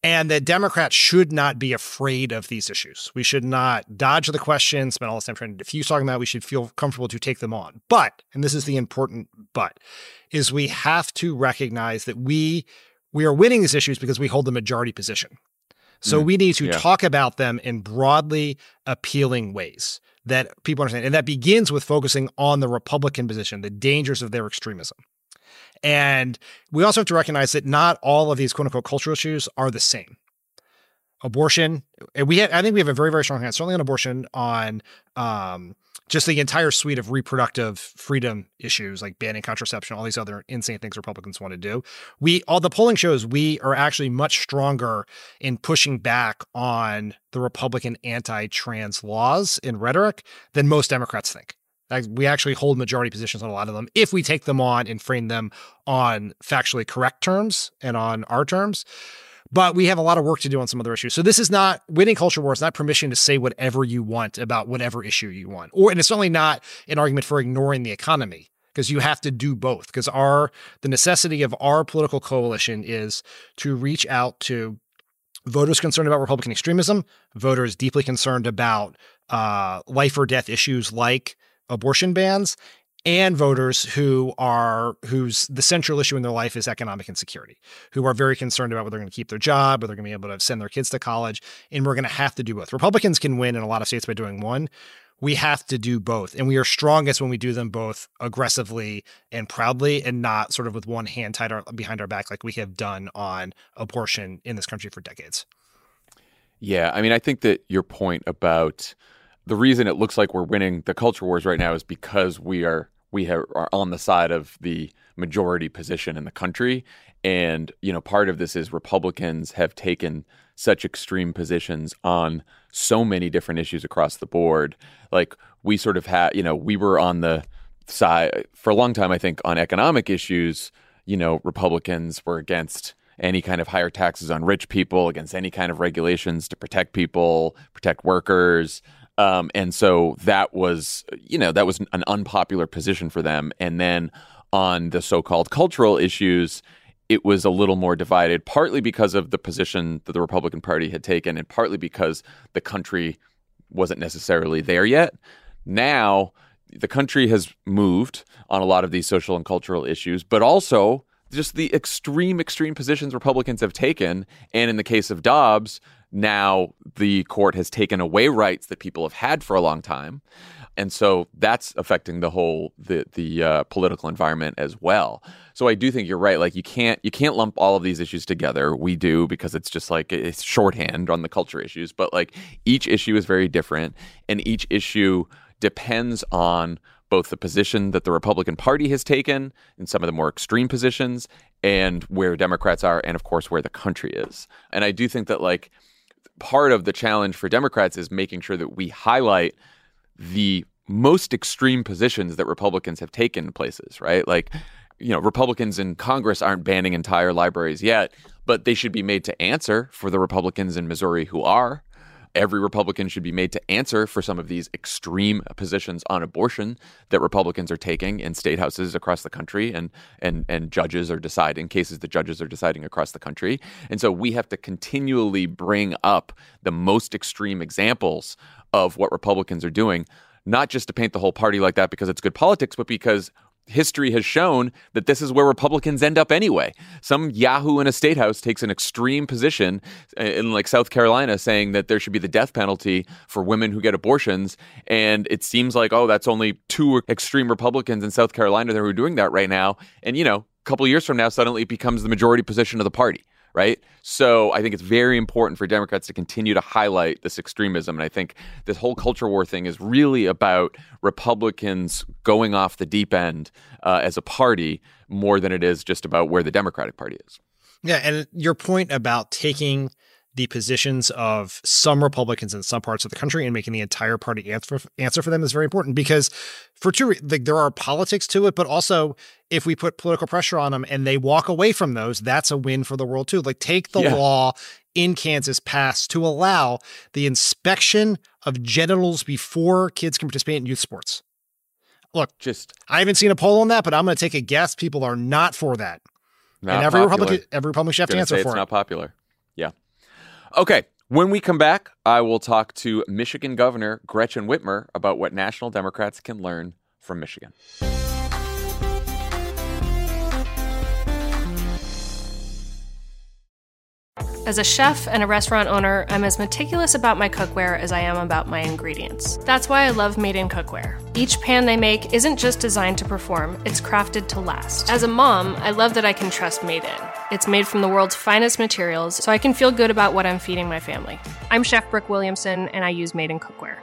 And that Democrats should not be afraid of these issues. We should not dodge the questions, spend all this time trying to diffuse talking about it. We should feel comfortable to take them on. But, and this is the important but, is we have to recognize that we we are winning these issues because we hold the majority position. So mm, we need to yeah. talk about them in broadly appealing ways that people understand. And that begins with focusing on the Republican position, the dangers of their extremism. And we also have to recognize that not all of these quote unquote cultural issues are the same. Abortion, we have, I think we have a very, very strong hand, certainly on abortion, on um, just the entire suite of reproductive freedom issues like banning contraception, all these other insane things Republicans want to do. We, all the polling shows we are actually much stronger in pushing back on the Republican anti-trans laws in rhetoric than most Democrats think. We actually hold majority positions on a lot of them if we take them on and frame them on factually correct terms and on our terms. But we have a lot of work to do on some other issues. So this is not winning culture war. It's not permission to say whatever you want about whatever issue you want. Or, and it's certainly not an argument for ignoring the economy, because you have to do both. Because our, the necessity of our political coalition is to reach out to voters concerned about Republican extremism, voters deeply concerned about uh, life or death issues like abortion bans, and voters who are whose the central issue in their life is economic insecurity, who are very concerned about whether they're going to keep their job, whether they're going to be able to send their kids to college. And we're going to have to do both. Republicans can win in a lot of states by doing one. We have to do both. And we are strongest when we do them both aggressively and proudly, and not sort of with one hand tied our, behind our back like we have done on abortion in this country for decades. Yeah, I mean, I think that your point about the reason it looks like we're winning the culture wars right now is because we are we have, are on the side of the majority position in the country. And, you know, part of this is Republicans have taken such extreme positions on so many different issues across the board. Like we sort of had, you know, we were on the side for a long time, I think, on economic issues. You know, Republicans were against any kind of higher taxes on rich people, against any kind of regulations to protect people, protect workers. Um, and so that was, you know, that was an unpopular position for them. And then on the so-called cultural issues, it was a little more divided, partly because of the position that the Republican Party had taken and partly because the country wasn't necessarily there yet. Now, the country has moved on a lot of these social and cultural issues, but also just the extreme, extreme positions Republicans have taken. And in the case of Dobbs, now the court has taken away rights that people have had for a long time. And so that's affecting the whole the the uh, political environment as well. So I do think you're right. Like you can't you can't lump all of these issues together. We do because it's just like it's shorthand on the culture issues. But like each issue is very different, and each issue depends on both the position that the Republican Party has taken in some of the more extreme positions and where Democrats are, and of course where the country is. And I do think that like part of the challenge for Democrats is making sure that we highlight the most extreme positions that Republicans have taken in places, right? Like, you know, Republicans in Congress aren't banning entire libraries yet, but they should be made to answer for the Republicans in Missouri who are. Every Republican should be made to answer for some of these extreme positions on abortion that Republicans are taking in state houses across the country, and and and judges are deciding, cases that judges are deciding across the country. And so we have to continually bring up the most extreme examples of what Republicans are doing, not just to paint the whole party like that because it's good politics, but because history has shown that this is where Republicans end up anyway. Some yahoo in a state house takes an extreme position in like South Carolina saying that there should be the death penalty for women who get abortions. And it seems like, oh, that's only two extreme Republicans in South Carolina that are doing that right now. And, you know, a couple of years from now, suddenly it becomes the majority position of the party. Right. So I think it's very important for Democrats to continue to highlight this extremism. And I think this whole culture war thing is really about Republicans going off the deep end uh, as a party more than it is just about where the Democratic Party is. Yeah. And your point about taking the positions of some Republicans in some parts of the country and making the entire party answer for, answer for them is very important, because for two, like, there are politics to it, but also if we put political pressure on them and they walk away from those, that's a win for the world too. Like take the yeah. law in Kansas passed to allow the inspection of genitals before kids can participate in youth sports. Look, just I haven't seen a poll on that, but I'm going to take a guess. People are not for that. Not and every popular. Republican, every Republican should have to answer say for it's it. Not popular. Yeah. Okay, when we come back, I will talk to Michigan Governor Gretchen Whitmer about what national Democrats can learn from Michigan. As a chef and a restaurant owner, I'm as meticulous about my cookware as I am about my ingredients. That's why I love Made In Cookware. Each pan they make isn't just designed to perform, it's crafted to last. As a mom, I love that I can trust Made In. It's made from the world's finest materials, so I can feel good about what I'm feeding my family. I'm Chef Brooke Williamson, and I use Made In Cookware.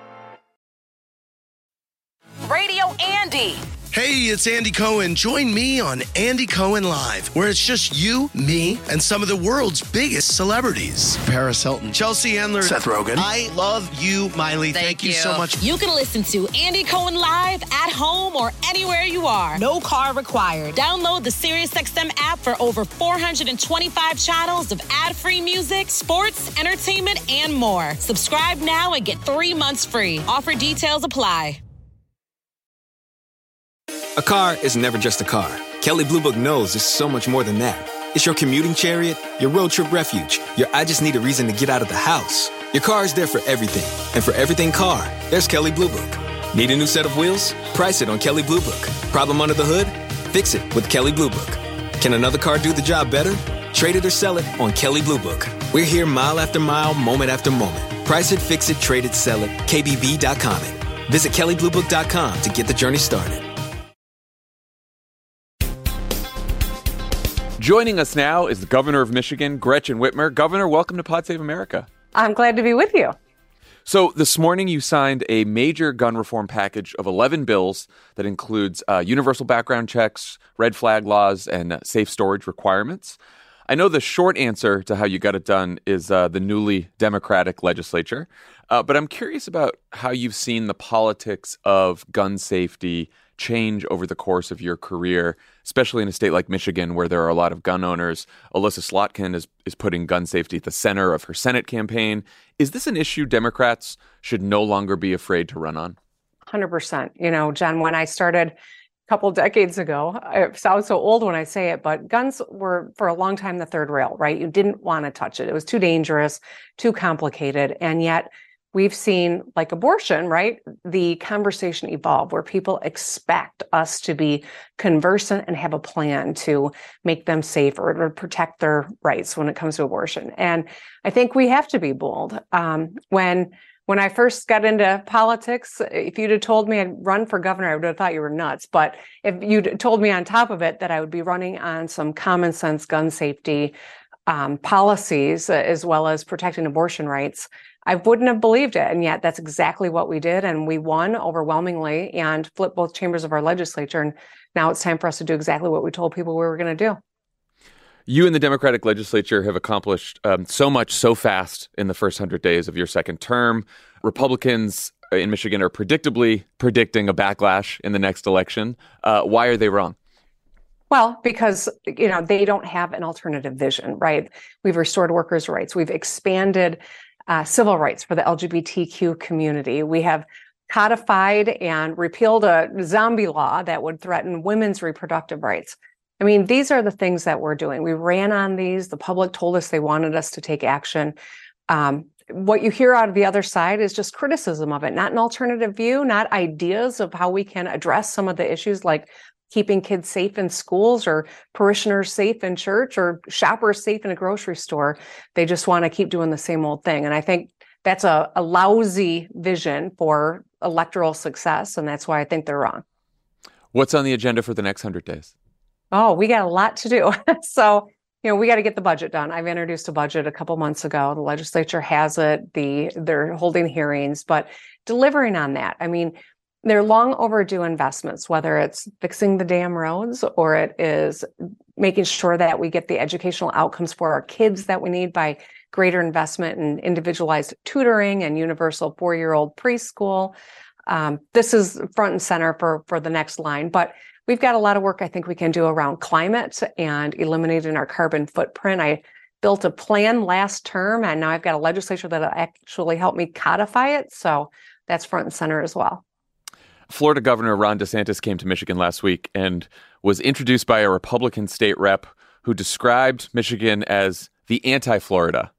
Radio Andy. Hey, it's Andy Cohen. Join me on Andy Cohen Live, where it's just you, me, and some of the world's biggest celebrities. Paris Hilton, Chelsea Handler, Seth Rogen. I love you, Miley. Thank, Thank you. you so much. You can listen to Andy Cohen Live at home or anywhere you are. No car required. Download the SiriusXM app for over four hundred twenty-five channels of ad-free music, sports, entertainment, and more. Subscribe now and get three months free. Offer details apply. A car is never just a car. Kelley Blue Book knows it's so much more than that. It's your commuting chariot, your road trip refuge, your I just need a reason to get out of the house. Your car is there for everything. And for everything car, there's Kelley Blue Book. Need a new set of wheels? Price it on Kelley Blue Book. Problem under the hood? Fix it with Kelley Blue Book. Can another car do the job better? Trade it or sell it on Kelley Blue Book. We're here mile after mile, moment after moment. Price it, fix it, trade it, sell it. K B B dot com it. Visit Kelley Blue Book dot com to get the journey started. Joining us now is the governor of Michigan, Gretchen Whitmer. Governor, welcome to Pod Save America. I'm glad to be with you. So this morning you signed a major gun reform package of eleven bills that includes uh, universal background checks, red flag laws, and uh, safe storage requirements. I know the short answer to how you got it done is uh, the newly Democratic legislature, uh, but I'm curious about how you've seen the politics of gun safety change over the course of your career, especially in a state like Michigan where there are a lot of gun owners. Elissa Slotkin is, is putting gun safety at the center of her Senate campaign. Is this an issue Democrats should no longer be afraid to run on? one hundred percent. You know, Jen, when I started a couple decades ago, I sound so old when I say it, but guns were for a long time the third rail, right? You didn't want to touch it. It was too dangerous, too complicated. And yet we've seen, like abortion, right, the conversation evolve where people expect us to be conversant and have a plan to make them safe or to protect their rights when it comes to abortion. And I think we have to be bold. Um, when when I first got into politics, if you'd have told me I'd run for governor, I would have thought you were nuts. But if you'd told me on top of it that I would be running on some common sense gun safety um, policies, uh, as well as protecting abortion rights, I wouldn't have believed it. And yet that's exactly what we did. And we won overwhelmingly and flipped both chambers of our legislature. And now it's time for us to do exactly what we told people we were going to do. You and the Democratic legislature have accomplished um, so much so fast in the first one hundred days of your second term. Republicans in Michigan are predictably predicting a backlash in the next election. Uh, why are they wrong? Well, because, you know, they don't have an alternative vision, right? We've restored workers' rights. We've expanded Uh, civil rights for the L G B T Q community. We have codified and repealed a zombie law that would threaten women's reproductive rights. I mean, these are the things that we're doing. We ran on these. The public told us they wanted us to take action. Um, what you hear out of the other side is just criticism of it, not an alternative view, not ideas of how we can address some of the issues like keeping kids safe in schools or parishioners safe in church or shoppers safe in a grocery store. They just want to keep doing the same old thing. And I think that's a, a lousy vision for electoral success. And that's why I think they're wrong. What's on the agenda for the next one hundred days? Oh, we got a lot to do. So, you know, we got to get the budget done. I've introduced a budget a couple months ago. The legislature has it. The they're holding hearings, but delivering on that. I mean, they're long overdue investments, whether it's fixing the damn roads or it is making sure that we get the educational outcomes for our kids that we need by greater investment in individualized tutoring and universal four-year-old preschool. Um, this is front and center for, for the next line, but we've got a lot of work I think we can do around climate and eliminating our carbon footprint. I built a plan last term, and now I've got a legislature that actually helped me codify it. So that's front and center as well. Florida Governor Ron DeSantis came to Michigan last week and was introduced by a Republican state rep who described Michigan as the anti-Florida.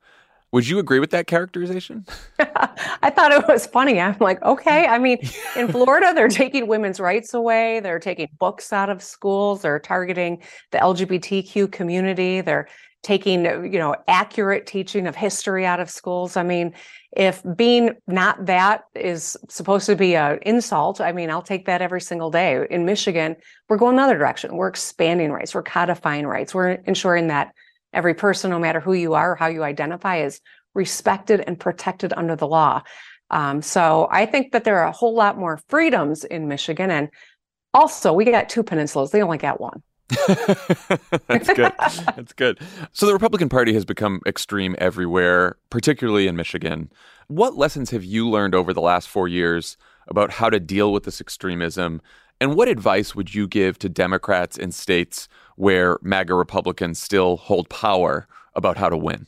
Would you agree with that characterization? I thought it was funny. I'm like, okay. I mean, in Florida, they're taking women's rights away. They're taking books out of schools. They're targeting the L G B T Q community. They're taking, you know, accurate teaching of history out of schools. I mean, if being not that is supposed to be an insult, I mean, I'll take that every single day. In Michigan, we're going the other direction. We're expanding rights. We're codifying rights. We're ensuring that every person, no matter who you are or how you identify, is respected and protected under the law. Um, so I think that there are a whole lot more freedoms in Michigan. And also, we got two peninsulas. They only got one. That's good. That's good. So the Republican Party has become extreme everywhere, particularly in Michigan. What lessons have you learned over the last four years about how to deal with this extremism? And what advice would you give to Democrats in states where MAGA Republicans still hold power about how to win?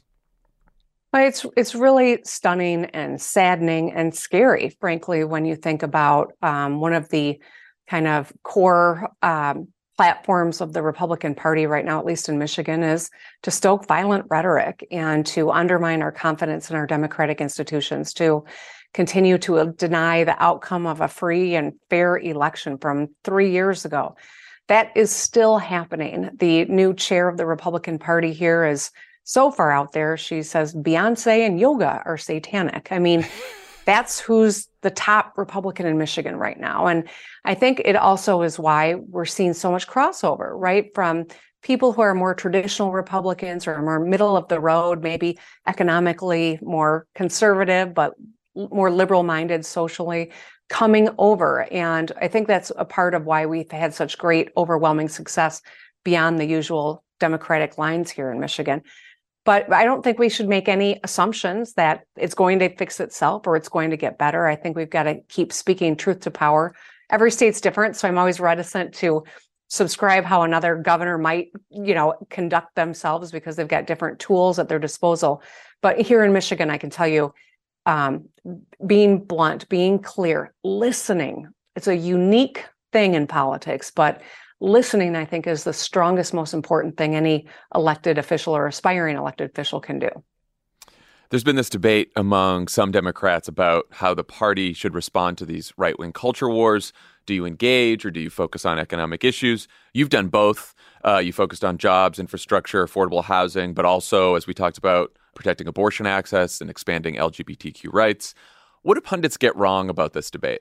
Well, it's it's really stunning and saddening and scary, frankly, when you think about um, one of the kind of core um, platforms of the Republican Party right now, at least in Michigan, is to stoke violent rhetoric and to undermine our confidence in our democratic institutions, to continue to deny the outcome of a free and fair election from three years ago. That is still happening. The new chair of the Republican Party here is so far out there. She says Beyonce and yoga are satanic. I mean, that's who's the top Republican in Michigan right now. And I think it also is why we're seeing so much crossover, right? From people who are more traditional Republicans or more middle of the road, maybe economically more conservative, but more liberal-minded socially, coming over. And I think that's a part of why we've had such great, overwhelming success beyond the usual Democratic lines here in Michigan. But I don't think we should make any assumptions that it's going to fix itself or it's going to get better. I think we've got to keep speaking truth to power. Every state's different, so I'm always reticent to subscribe how another governor might, you know, conduct themselves because they've got different tools at their disposal. But here in Michigan, I can tell you, um, being blunt, being clear, listening, it's a unique thing in politics, but listening, I think, is the strongest, most important thing any elected official or aspiring elected official can do. There's been this debate among some Democrats about how the party should respond to these right-wing culture wars. Do you engage or do you focus on economic issues? You've done both. Uh, you focused on jobs, infrastructure, affordable housing, but also, as we talked about, protecting abortion access and expanding L G B T Q rights. What do pundits get wrong about this debate?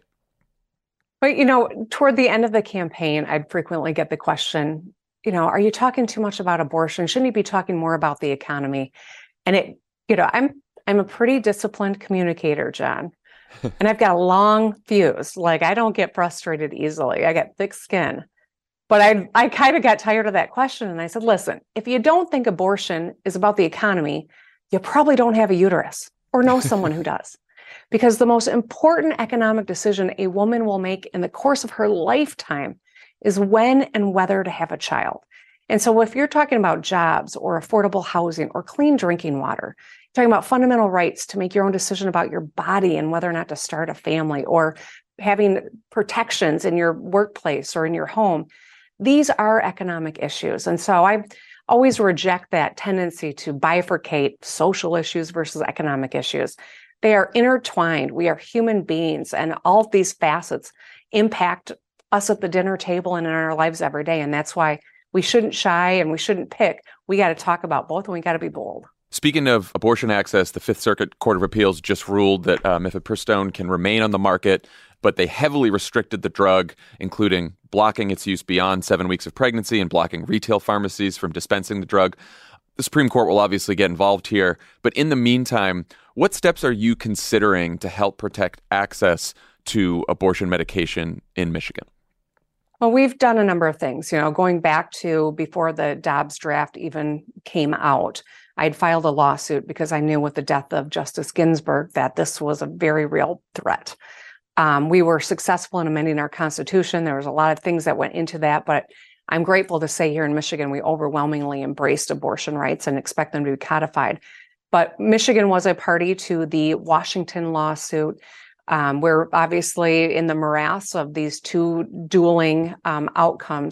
But, you know, toward the end of the campaign, I'd frequently get the question, you know, are you talking too much about abortion? Shouldn't you be talking more about the economy? And it, you know, I'm I'm a pretty disciplined communicator, John, and I've got a long fuse. Like, I don't get frustrated easily. I get thick skin. But I I kind of got tired of that question. And I said, listen, if you don't think abortion is about the economy, you probably don't have a uterus or know someone who does. Because the most important economic decision a woman will make in the course of her lifetime is when and whether to have a child. And so if you're talking about jobs or affordable housing or clean drinking water, you're talking about fundamental rights to make your own decision about your body and whether or not to start a family, or having protections in your workplace or in your home, these are economic issues. And so I always reject that tendency to bifurcate social issues versus economic issues. They are intertwined. We are human beings, and all of these facets impact us at the dinner table and in our lives every day. And that's why we shouldn't shy and we shouldn't pick. We got to talk about both, and we got to be bold. Speaking of abortion access, the Fifth Circuit Court of Appeals just ruled that uh, mifepristone can remain on the market, but they heavily restricted the drug, including blocking its use beyond seven weeks of pregnancy and blocking retail pharmacies from dispensing the drug. The Supreme Court will obviously get involved here, but in the meantime, what steps are you considering to help protect access to abortion medication in Michigan? Well, we've done a number of things. You know, going back to before the Dobbs draft even came out, I'd filed a lawsuit because I knew with the death of Justice Ginsburg that this was a very real threat. Um, we were successful in amending our Constitution. There was a lot of things that went into that, but I'm grateful to say here in Michigan, we overwhelmingly embraced abortion rights and expect them to be codified. But Michigan was a party to the Washington lawsuit. Um, we're obviously in the morass of these two dueling um, outcomes.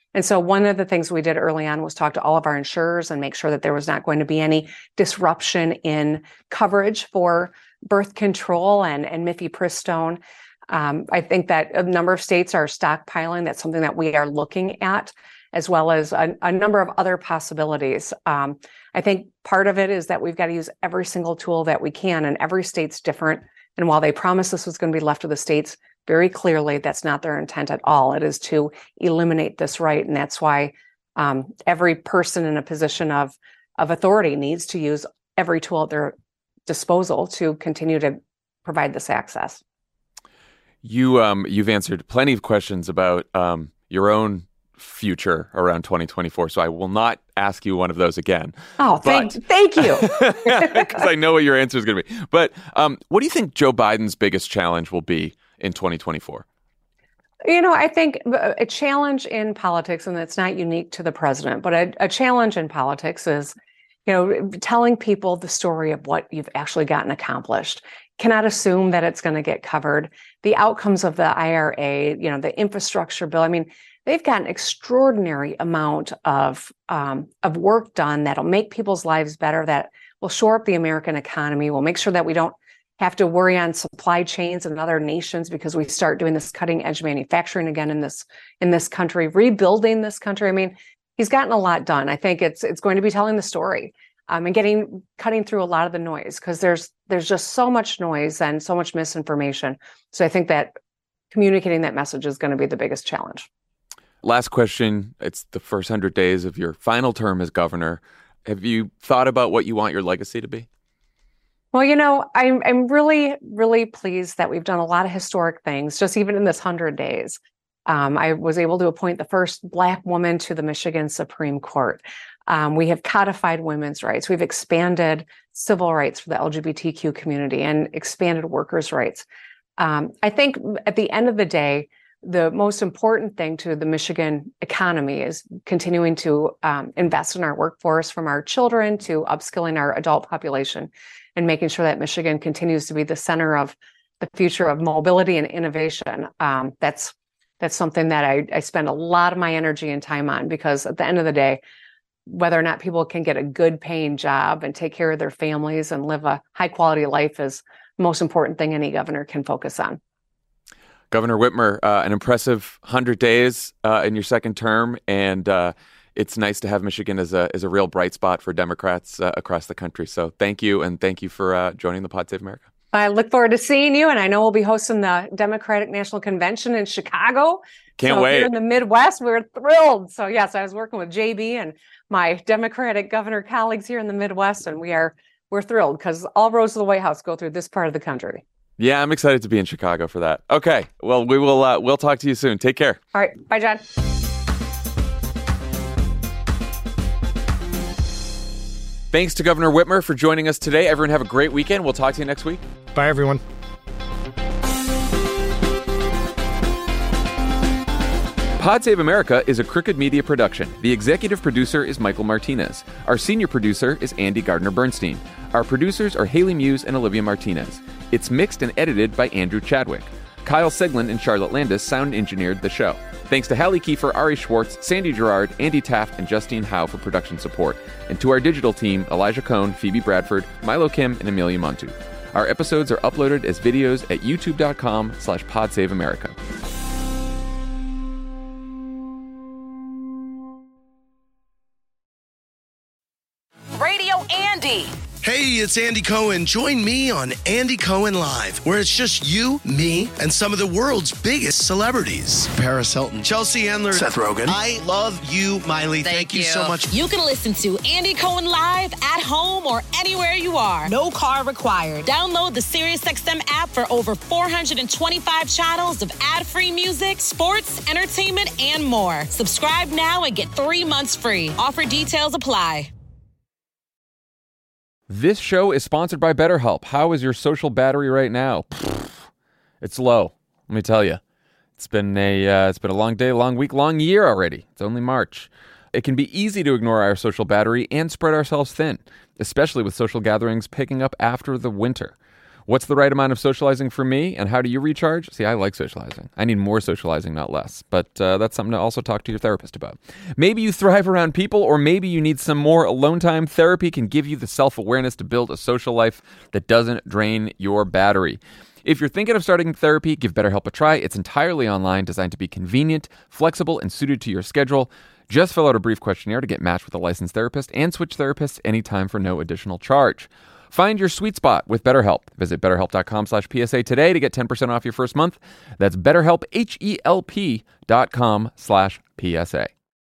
And so one of the things we did early on was talk to all of our insurers and make sure that there was not going to be any disruption in coverage for birth control and, and mifepristone. Um, I think that a number of states are stockpiling. That's something that we are looking at, as well as a, a number of other possibilities. Um, I think part of it is that we've got to use every single tool that we can, and every state's different. And while they promised this was going to be left to the states, very clearly that's not their intent at all. It is to eliminate this right. And that's why um, every person in a position of, of authority needs to use every tool at their disposal to continue to provide this access. You, um, you've answered plenty of questions about um, your own future around twenty twenty-four, so I will not ask you one of those again. Oh, thank, but, thank you. Because I know what your answer is going to be. But um, what do you think Joe Biden's biggest challenge will be in twenty twenty-four? You know, I think a challenge in politics, and it's not unique to the president, but a, a challenge in politics is, you know, telling people the story of what you've actually gotten accomplished. Cannot assume that it's going to get covered. The outcomes of the I R A, you know, the infrastructure bill. I mean, they've got an extraordinary amount of um, of work done that'll make people's lives better, that will shore up the American economy, will make sure that we don't have to worry on supply chains in other nations because we start doing this cutting edge manufacturing again in this in this country, rebuilding this country. I mean, he's gotten a lot done. I think it's it's going to be telling the story. Um, and getting cutting through a lot of the noise, because there's there's just so much noise and so much misinformation. So I think that communicating that message is going to be the biggest challenge. Last question. It's the first hundred days of your final term as governor. Have you thought about what you want your legacy to be? Well, you know, I'm I'm really, really pleased that we've done a lot of historic things, just even in this hundred days. Um, I was able to appoint the first Black woman to the Michigan Supreme Court. Um, we have codified women's rights. We've expanded civil rights for the L G B T Q community and expanded workers' rights. Um, I think at the end of the day, the most important thing to the Michigan economy is continuing to um, invest in our workforce, from our children to upskilling our adult population, and making sure that Michigan continues to be the center of the future of mobility and innovation. Um, that's that's something that I, I spend a lot of my energy and time on, because at the end of the day, whether or not people can get a good paying job and take care of their families and live a high quality life is the most important thing any governor can focus on. Governor Whitmer, uh, an impressive hundred days uh, in your second term, and uh, it's nice to have Michigan as a as a real bright spot for Democrats uh, across the country. So thank you, and thank you for uh, joining the Pod Save America. I look forward to seeing you, and I know we'll be hosting the Democratic National Convention in Chicago. Can't so wait. Here in the Midwest, we're thrilled. So yes, I was working with J B and my Democratic governor colleagues here in the Midwest, and we are we're thrilled because all roads to the White House go through this part of the country. Yeah, I'm excited to be in Chicago for that. Okay, well, we will uh, we'll talk to you soon. Take care. All right, bye, John. Thanks to Governor Whitmer for joining us today. Everyone have a great weekend. We'll talk to you next week. Bye, everyone. Pod Save America is a Crooked Media production. The executive producer is Michael Martinez. Our senior producer is Andy Gardner-Bernstein. Our producers are Haley Muse and Olivia Martinez. It's mixed and edited by Andrew Chadwick. Kyle Seglin and Charlotte Landis sound engineered the show. Thanks to Hallie Kiefer, Ari Schwartz, Sandy Gerard, Andy Taft, and Justine Howe for production support. And to our digital team, Elijah Cohn, Phoebe Bradford, Milo Kim, and Amelia Montu. Our episodes are uploaded as videos at youtube.com slash podsaveamerica. Radio Andy. Hey, it's Andy Cohen. Join me on Andy Cohen Live, where it's just you, me, and some of the world's biggest celebrities. Paris Hilton, Chelsea Handler, Seth Rogen. I love you, Miley. Thank, Thank you. you so much. You can listen to Andy Cohen Live at home or anywhere you are. No car required. Download the SiriusXM app for over four hundred twenty-five channels of ad-free music, sports, entertainment, and more. Subscribe now and get three months free. Offer details apply. This show is sponsored by BetterHelp. How is your social battery right now? It's low. Let me tell you. It's been a uh, it's been a long day, long week, long year already. It's only March. It can be easy to ignore our social battery and spread ourselves thin, especially with social gatherings picking up after the winter. What's the right amount of socializing for me, and how do you recharge? See, I like socializing. I need more socializing, not less. But uh, that's something to also talk to your therapist about. Maybe you thrive around people, or maybe you need some more alone time. Therapy can give you the self-awareness to build a social life that doesn't drain your battery. If you're thinking of starting therapy, give BetterHelp a try. It's entirely online, designed to be convenient, flexible, and suited to your schedule. Just fill out a brief questionnaire to get matched with a licensed therapist and switch therapists anytime for no additional charge. Find your sweet spot with BetterHelp. Visit betterhelp.com slash PSA today to get ten percent off your first month. That's BetterHelp, H E L P dot com slash PSA.